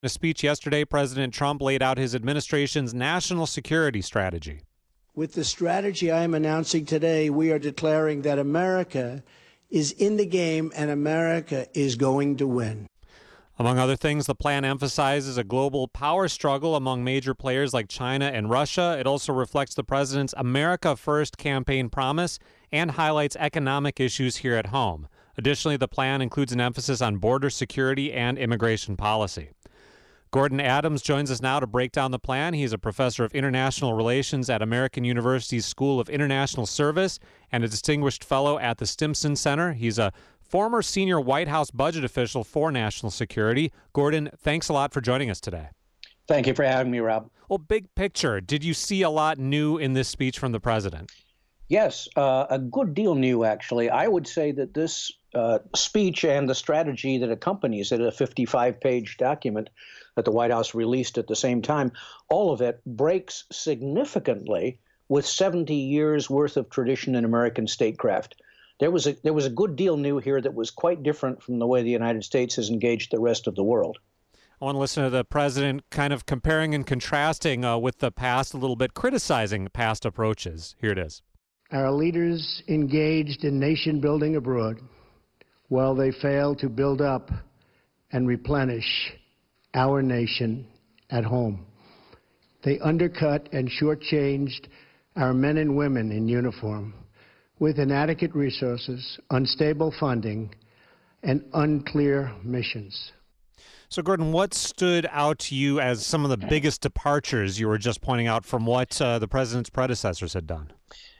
In a speech yesterday, President Trump laid out his administration's national security strategy. With the strategy I am announcing today, we are declaring that America is in the game and America is going to win. Among other things, the plan emphasizes a global power struggle among major players like China and Russia. It also reflects the president's America First campaign promise and highlights economic issues here at home. Additionally, the plan includes an emphasis on border security and immigration policy. Gordon Adams joins us now to break down the plan. He's a professor of international relations at American University's School of International Service and a distinguished fellow at the Stimson Center. He's a former senior White House budget official for national security. Gordon, thanks a lot for joining us today. Thank you for having me, Rob. Well, big picture, did you see a lot new in this speech from the president? Yes, a good deal new, actually. I would say that this speech and the strategy that accompanies it, a 55-page document that the White House released at the same time, all of it breaks significantly with 70 years worth of tradition in American statecraft. There was a good deal new here that was quite different from the way the United States has engaged the rest of the world. I want to listen to the president kind of comparing and contrasting with the past a little bit, criticizing past approaches. Here it is. Our leaders engaged in nation building abroad while they failed to build up and replenish our nation at home. They undercut and shortchanged our men and women in uniform with inadequate resources, unstable funding, and unclear missions. So, Gordon, what stood out to you as some of the biggest departures you were just pointing out from what the president's predecessors had done?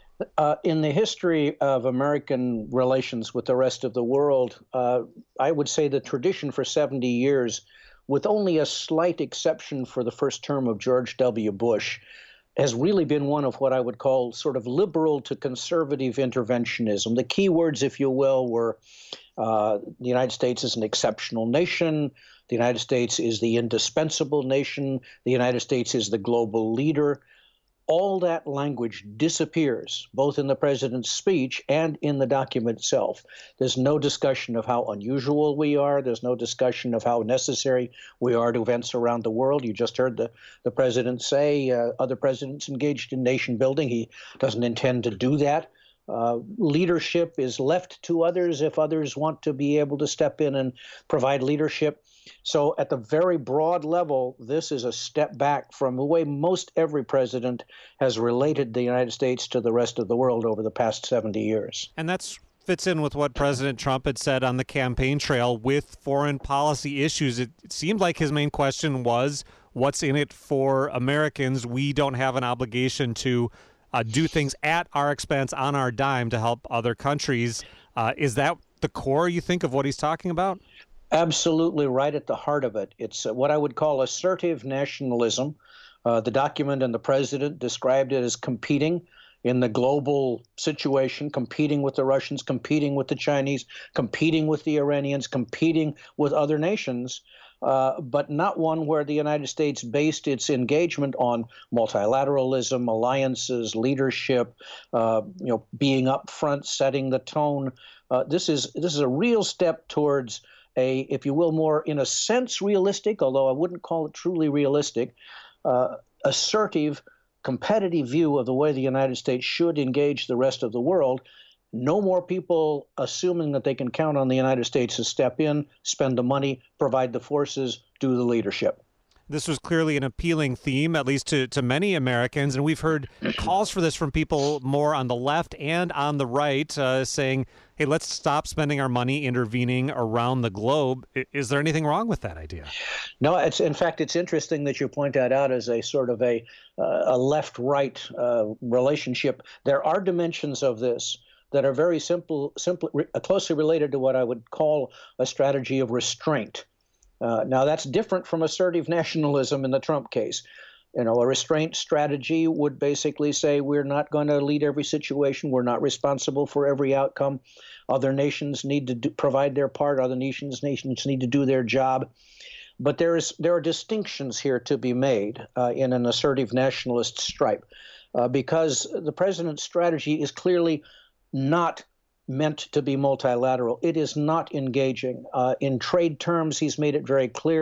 In the history of American relations with the rest of the world, I would say the tradition for 70 years, with only a slight exception for the first term of George W. Bush, has really been one of what I would call sort of liberal to conservative interventionism. The key words, if you will, were the United States is an exceptional nation, the United States is the indispensable nation, the United States is the global leader. All that language disappears, both in the president's speech and in the document itself. There's no discussion of how unusual we are. There's no discussion of how necessary we are to events around the world. You just heard the president say other presidents engaged in nation building. He doesn't intend to do that. Leadership is left to others if others want to be able to step in and provide leadership. So at the very broad level, this is a step back from the way most every president has related the United States to the rest of the world over the past 70 years. And that fits in with what President Trump had said on the campaign trail with foreign policy issues. It seemed like his main question was, what's in it for Americans? We don't have an obligation to do things at our expense, on our dime, to help other countries. Is that the core, you think, of what he's talking about? Absolutely right at the heart of it. It's what I would call assertive nationalism. The document and the president described it as competing in the global situation, competing with the Russians, competing with the Chinese, competing with the Iranians, competing with other nations, but not one where the United States based its engagement on multilateralism, alliances, leadership, being up front, setting the tone. This is a real step towards a, if you will, more in a sense realistic, although I wouldn't call it truly realistic, assertive, competitive view of the way the United States should engage the rest of the world. No more people assuming that they can count on the United States to step in, spend the money, provide the forces, do the leadership. This was clearly an appealing theme, at least to many Americans, and we've heard calls for this from people more on the left and on the right, saying, hey, let's stop spending our money intervening around the globe. Is there anything wrong with that idea? No, in fact, it's interesting that you point that out as a sort of a left-right relationship. There are dimensions of this that are very closely related to what I would call a strategy of restraint. Now, that's different from assertive nationalism in the Trump case. A restraint strategy would basically say we're not going to lead every situation. We're not responsible for every outcome. Other nations need to provide their part. Other nations need to do their job. But there are distinctions here to be made in an assertive nationalist stripe because the president's strategy is clearly not meant to be multilateral. It is not engaging. In trade terms, he's made it very clear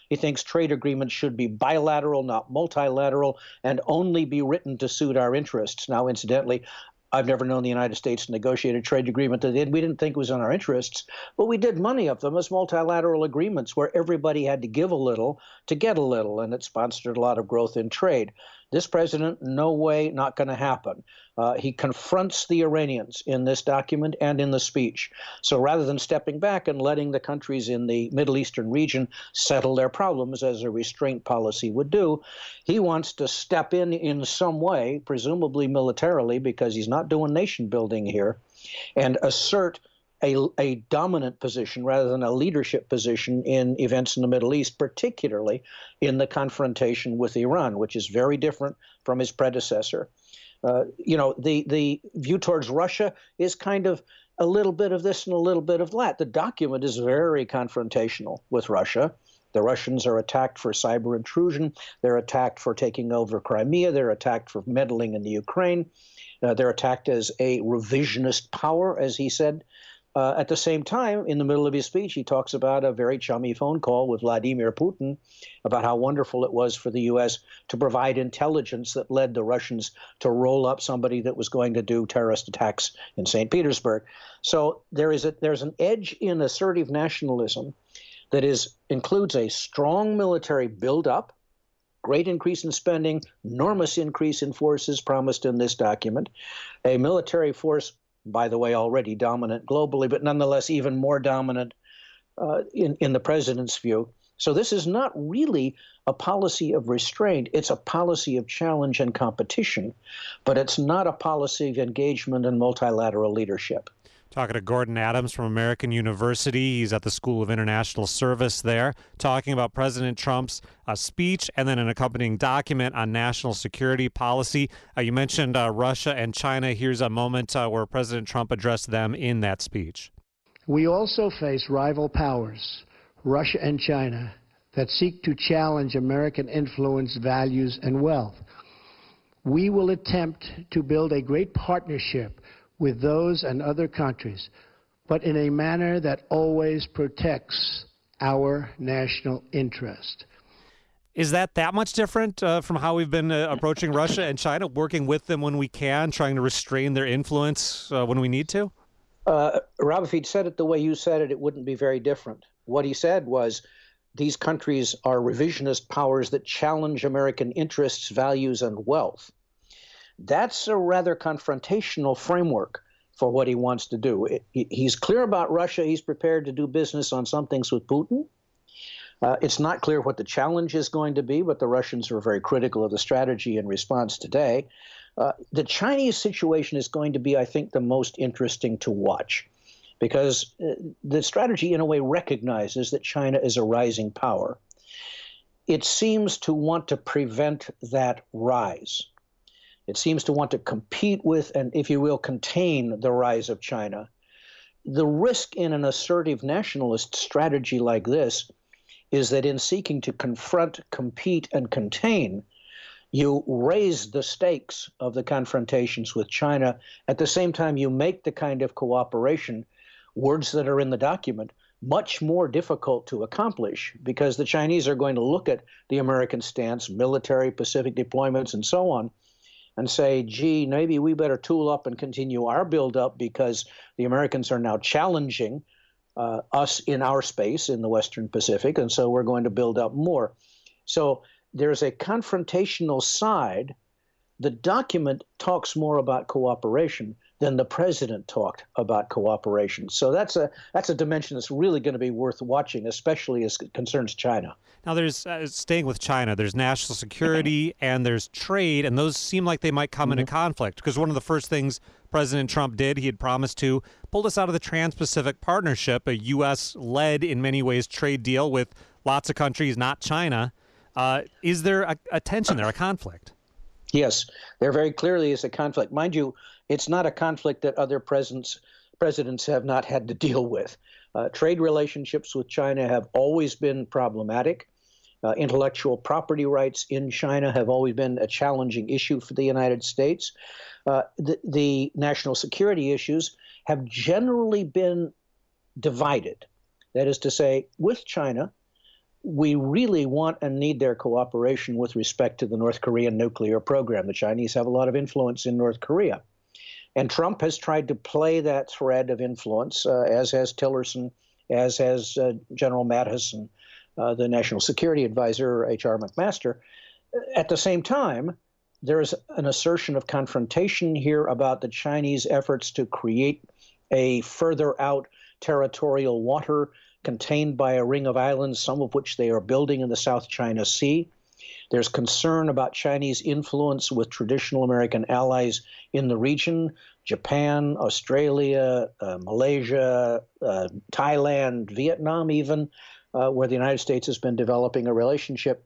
He thinks trade agreements should be bilateral, not multilateral, and only be written to suit our interests. Now, incidentally, I've never known the United States to negotiate a trade agreement that we didn't think was in our interests, but we did many of them as multilateral agreements where everybody had to give a little to get a little, and it sponsored a lot of growth in trade. This president, no way, not going to happen. He confronts the Iranians in this document and in the speech. So rather than stepping back and letting the countries in the Middle Eastern region settle their problems as a restraint policy would do, he wants to step in some way, presumably militarily, because he's not doing nation building here, and assert a dominant position rather than a leadership position in events in the Middle East, particularly in the confrontation with Iran, which is very different from his predecessor. The view towards Russia is kind of a little bit of this and a little bit of that. The document is very confrontational with Russia. The Russians are attacked for cyber intrusion. They're attacked for taking over Crimea. They're attacked for meddling in the Ukraine. They're attacked as a revisionist power, as he said. At the same time, in the middle of his speech, he talks about a very chummy phone call with Vladimir Putin about how wonderful it was for the U.S. to provide intelligence that led the Russians to roll up somebody that was going to do terrorist attacks in St. Petersburg. So there's an edge in assertive nationalism that includes a strong military buildup, great increase in spending, enormous increase in forces promised in this document, a military force, by the way, already dominant globally, but nonetheless even more dominant in the president's view. So this is not really a policy of restraint. It's a policy of challenge and competition, but it's not a policy of engagement and multilateral leadership. Talking to Gordon Adams from American University. He's at the School of International Service there, talking about President Trump's speech and then an accompanying document on national security policy. You mentioned Russia and China. Here's a moment where President Trump addressed them in that speech. We also face rival powers, Russia and China, that seek to challenge American influence, values, and wealth. We will attempt to build a great partnership with those and other countries, but in a manner that always protects our national interest. Is that much different from how we've been approaching Russia and China, working with them when we can, trying to restrain their influence when we need to? Rob, if he'd said it the way you said it, it wouldn't be very different. What he said was these countries are revisionist powers that challenge American interests, values, and wealth. That's a rather confrontational framework for what he wants to do. He's clear about Russia. He's prepared to do business on some things with Putin. It's not clear what the challenge is going to be, but the Russians are very critical of the strategy in response today. The Chinese situation is going to be, I think, the most interesting to watch because the strategy, in a way, recognizes that China is a rising power. It seems to want to prevent that rise. It seems to want to compete with and, if you will, contain the rise of China. The risk in an assertive nationalist strategy like this is that in seeking to confront, compete, and contain, you raise the stakes of the confrontations with China. At the same time, you make the kind of cooperation, words that are in the document, much more difficult to accomplish because the Chinese are going to look at the American stance, military, Pacific deployments, and so on, and say, gee, maybe we better tool up and continue our buildup because the Americans are now challenging us in our space in the Western Pacific, and so we're going to build up more. So there's a confrontational side. The document talks more about cooperation than the president talked about cooperation. So that's a dimension that's really going to be worth watching, especially as it concerns China. Now, there's staying with China, there's national security and there's trade, and those seem like they might come into conflict because one of the first things President Trump did, he had promised to pull us out of the Trans-Pacific Partnership, a U.S.-led, in many ways, trade deal with lots of countries, not China. Is there a tension there, a conflict? Yes, there very clearly is a conflict. Mind you, it's not a conflict that other presidents have not had to deal with. Trade relationships with China have always been problematic. Intellectual property rights in China have always been a challenging issue for the United States. The national security issues have generally been divided. That is to say, with China, we really want and need their cooperation with respect to the North Korean nuclear program. The Chinese have a lot of influence in North Korea. And Trump has tried to play that thread of influence, as has Tillerson, as has General Mattis and the National Security Advisor, H.R. McMaster. At the same time, there is an assertion of confrontation here about the Chinese efforts to create a further out territorial water contained by a ring of islands, some of which they are building in the South China Sea. There's concern about Chinese influence with traditional American allies in the region, Japan, Australia, Malaysia, Thailand, Vietnam even, where the United States has been developing a relationship.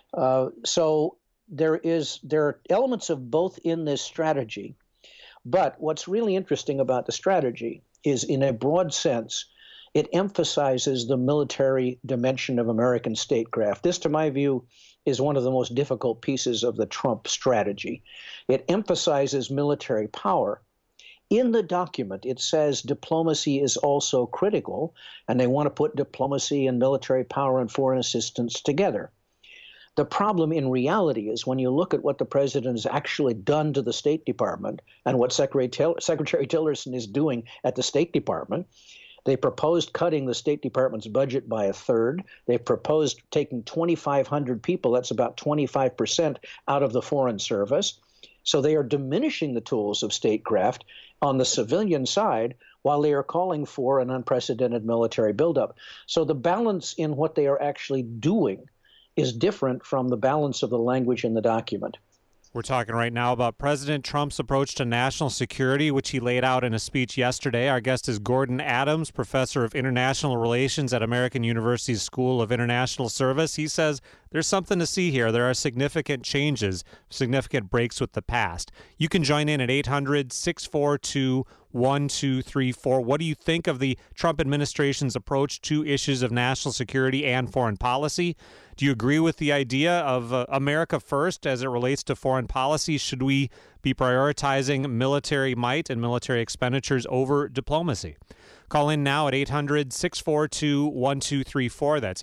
So there are elements of both in this strategy. But what's really interesting about the strategy is, in a broad sense, it emphasizes the military dimension of American statecraft. This, to my view, is one of the most difficult pieces of the Trump strategy. It emphasizes military power. In the document, it says diplomacy is also critical, and they want to put diplomacy and military power and foreign assistance together. The problem in reality is, when you look at what the president has actually done to the State Department and what Secretary Tillerson is doing at the State Department, they proposed cutting the State Department's budget by a third. They proposed taking 2,500 people, that's about 25%, out of the Foreign Service. So they are diminishing the tools of statecraft on the civilian side while they are calling for an unprecedented military buildup. So the balance in what they are actually doing is different from the balance of the language in the document. We're talking right now about President Trump's approach to national security, which he laid out in a speech yesterday. Our guest is Gordon Adams, professor of international relations at American University's School of International Service. He says there's something to see here. There are significant changes, significant breaks with the past. You can join in at 800-642-1234. What do you think of the Trump administration's approach to issues of national security and foreign policy? Do you agree with the idea of America first as it relates to foreign policy? Should we be prioritizing military might and military expenditures over diplomacy? Call in now at 800-642-1234. That's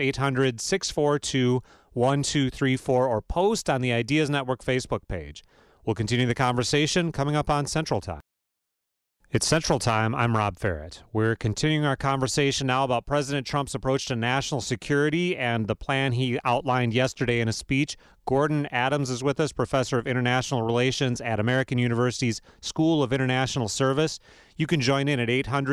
800-642-1234, or post on the Ideas Network Facebook page. We'll continue the conversation coming up on Central Time. It's Central Time. I'm Rob Ferrett. We're continuing our conversation now about President Trump's approach to national security and the plan he outlined yesterday in a speech. Gordon Adams is with us, professor of international relations at American University's School of International Service. You can join in at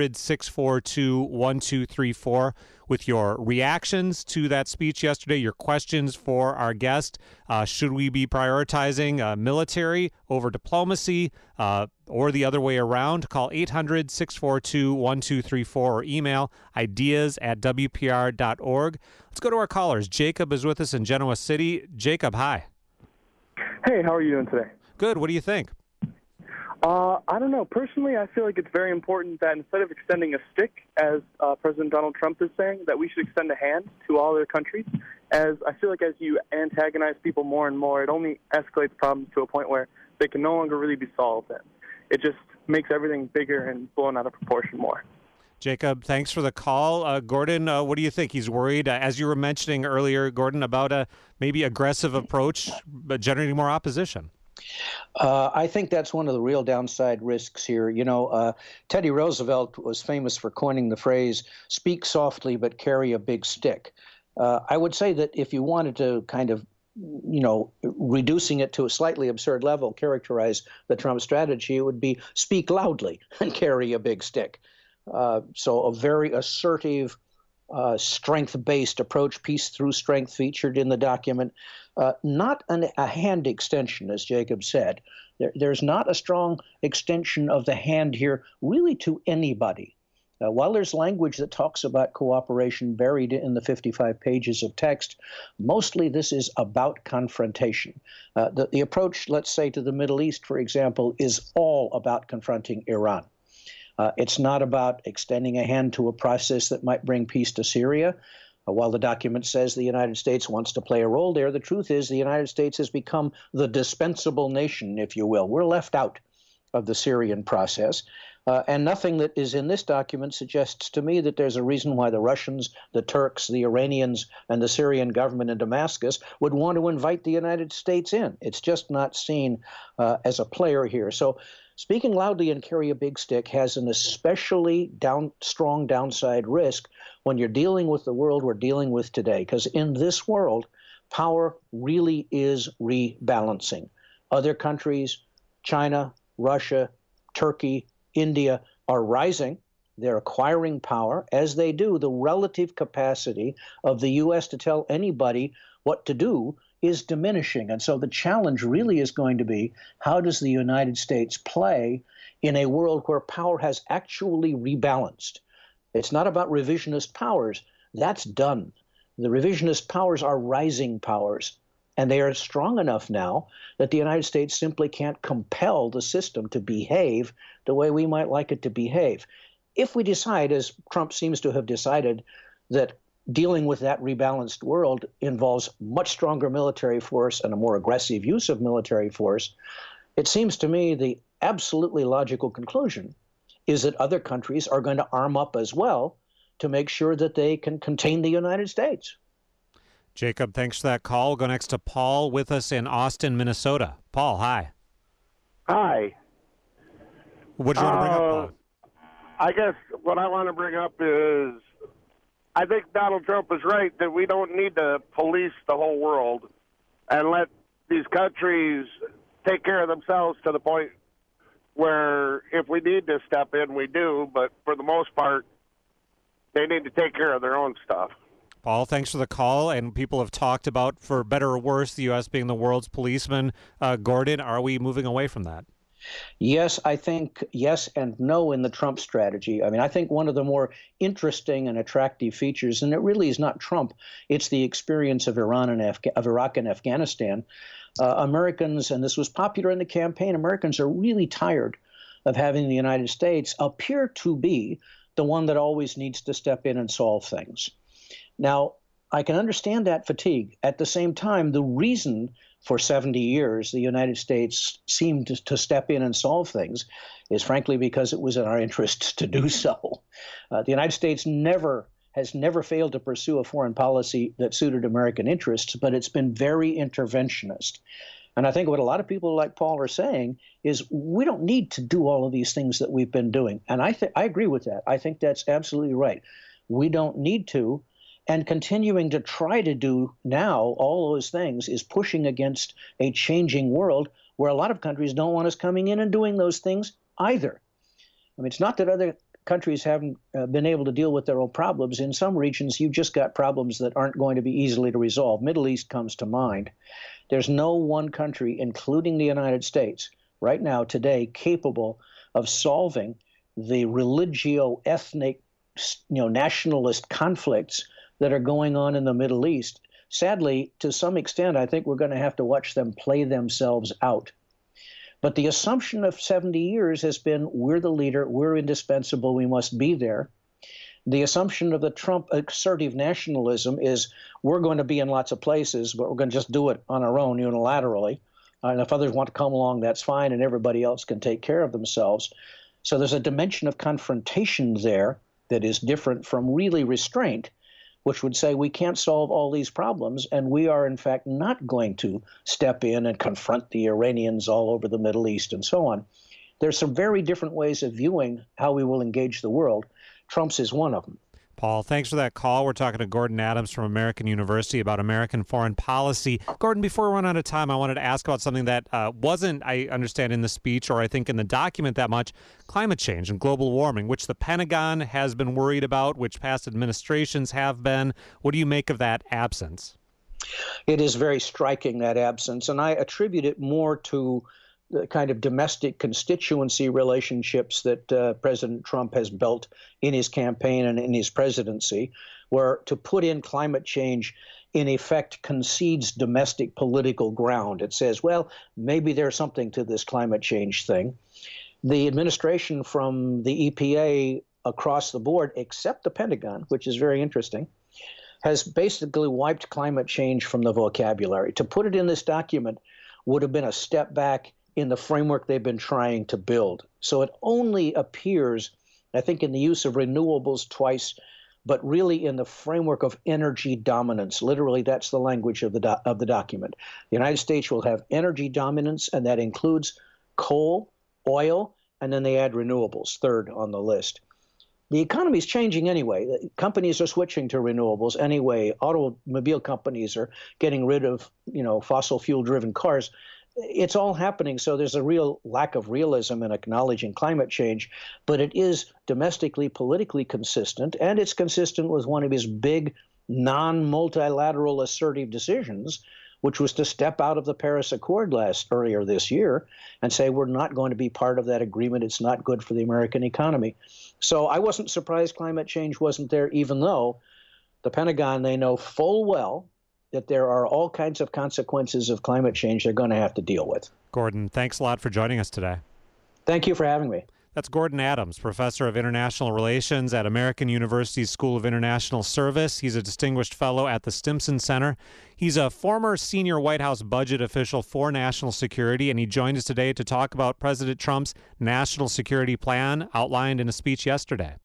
800-642-1234 with your reactions to that speech yesterday, your questions for our guest. Should we be prioritizing military over diplomacy or the other way around? Call 800-642-1234 or email ideas@wpr.org. Let's go to our callers. Jacob is with us in Genoa City. Jacob, hi. Hey, how are you doing today? Good. What do you think? I don't know. Personally, I feel like it's very important that instead of extending a stick, as President Donald Trump is saying, that we should extend a hand to all other countries. As I feel like as you antagonize people more and more, it only escalates problems to a point where they can no longer really be solved. And it just makes everything bigger and blown out of proportion more. Jacob, thanks for the call. Gordon, what do you think? He's worried, as you were mentioning earlier, Gordon, about a maybe aggressive approach, but generating more opposition. I think that's one of the real downside risks here. You know, Teddy Roosevelt was famous for coining the phrase, speak softly but carry a big stick. I would say that if you wanted to kind of, you know, reducing it to a slightly absurd level, characterize the Trump strategy, it would be speak loudly and carry a big stick. So a very assertive, strength-based approach, peace through strength, featured in the document. Not a hand extension, as Jacob said. There's not a strong extension of the hand here really to anybody. While there's language that talks about cooperation buried in the 55 pages of text, mostly this is about confrontation. The approach, let's say, to the Middle East, for example, is all about confronting Iran. It's not about extending a hand to a process that might bring peace to Syria. While the document says the United States wants to play a role there, the truth is the United States has become the dispensable nation, if you will. We're left out of the Syrian process. And nothing that is in this document suggests to me that there's a reason why the Russians, the Turks, the Iranians, and the Syrian government in Damascus would want to invite the United States in. It's just not seen as a player here. So speaking loudly and carry a big stick has an especially strong downside risk when you're dealing with the world we're dealing with today. Because in this world, power really is rebalancing. Other countries, China, Russia, Turkey, India, are rising. They're acquiring power. As they do, the relative capacity of the U.S. to tell anybody what to do is diminishing. And so the challenge really is going to be, how does the United States play in a world where power has actually rebalanced? It's not about revisionist powers. That's done. The revisionist powers are rising powers. And they are strong enough now that the United States simply can't compel the system to behave the way we might like it to behave. If we decide, as Trump seems to have decided, that dealing with that rebalanced world involves much stronger military force and a more aggressive use of military force, it seems to me the absolutely logical conclusion is that other countries are going to arm up as well to make sure that they can contain the United States. Jacob, thanks for that call. We'll go next to Paul with us in Austin, Minnesota. Paul, hi. Hi. What do you want to bring up, Paul? I guess what I want to bring up is I think Donald Trump is right that we don't need to police the whole world and let these countries take care of themselves to the point where if we need to step in, we do. But for the most part, they need to take care of their own stuff. Paul, thanks for the call. And people have talked about, for better or worse, the U.S. being the world's policeman. Gordon, are we moving away from that? Yes, I think yes and no in the Trump strategy. I mean, I think one of the more interesting and attractive features, and it really is not Trump, it's the experience of Iraq and Afghanistan. Americans, and this was popular in the campaign, Americans are really tired of having the United States appear to be the one that always needs to step in and solve things. Now, I can understand that fatigue. At the same time, the reason for 70 years the United States seemed to step in and solve things is frankly because it was in our interest to do so. The United States has never failed to pursue a foreign policy that suited American interests, but it's been very interventionist. And I think what a lot of people like Paul are saying is we don't need to do all of these things that we've been doing. And I agree with that. I think that's absolutely right. We don't need to. And continuing to try to do now all those things is pushing against a changing world where a lot of countries don't want us coming in and doing those things either. I mean, it's not that other countries haven't been able to deal with their own problems. In some regions, you've just got problems that aren't going to be easily to resolve. Middle East comes to mind. There's no one country, including the United States, right now, today, capable of solving the religio-ethnic, nationalist conflicts that are going on in the Middle East. Sadly, to some extent, I think we're going to have to watch them play themselves out. But the assumption of 70 years has been we're the leader, we're indispensable, we must be there. The assumption of the Trump assertive nationalism is we're going to be in lots of places, but we're going to just do it on our own unilaterally. And if others want to come along, that's fine, and everybody else can take care of themselves. So there's a dimension of confrontation there that is different from really restraint, which would say we can't solve all these problems, and we are, in fact, not going to step in and confront the Iranians all over the Middle East and so on. There's some very different ways of viewing how we will engage the world. Trump's is one of them. Paul, thanks for that call. We're talking to Gordon Adams from American University about American foreign policy. Gordon, before we run out of time, I wanted to ask about something that wasn't, I understand, in the speech or I think in the document that much, climate change and global warming, which the Pentagon has been worried about, which past administrations have been. What do you make of that absence? It is very striking, that absence, and I attribute it more to the kind of domestic constituency relationships that President Trump has built in his campaign and in his presidency, where to put in climate change in effect concedes domestic political ground. It says, well, maybe there's something to this climate change thing. The administration from the EPA across the board, except the Pentagon, which is very interesting, has basically wiped climate change from the vocabulary. To put it in this document would have been a step back in the framework they've been trying to build. So it only appears, I think, in the use of renewables twice, but really in the framework of energy dominance. Literally, that's the language of the document. The United States will have energy dominance, and that includes coal, oil, and then they add renewables, third on the list. The economy is changing anyway. Companies are switching to renewables anyway. Automobile companies are getting rid of, fossil fuel-driven cars. It's all happening, so there's a real lack of realism in acknowledging climate change, but it is domestically, politically consistent, and it's consistent with one of his big non-multilateral assertive decisions, which was to step out of the Paris Accord earlier this year and say we're not going to be part of that agreement. It's not good for the American economy. So I wasn't surprised climate change wasn't there, even though the Pentagon, they know full well that there are all kinds of consequences of climate change they're going to have to deal with. Gordon, thanks a lot for joining us today. Thank you for having me. That's Gordon Adams, professor of international relations at American University's School of International Service. He's a distinguished fellow at the Stimson Center. He's a former senior White House budget official for national security, and he joined us today to talk about President Trump's national security plan outlined in a speech yesterday.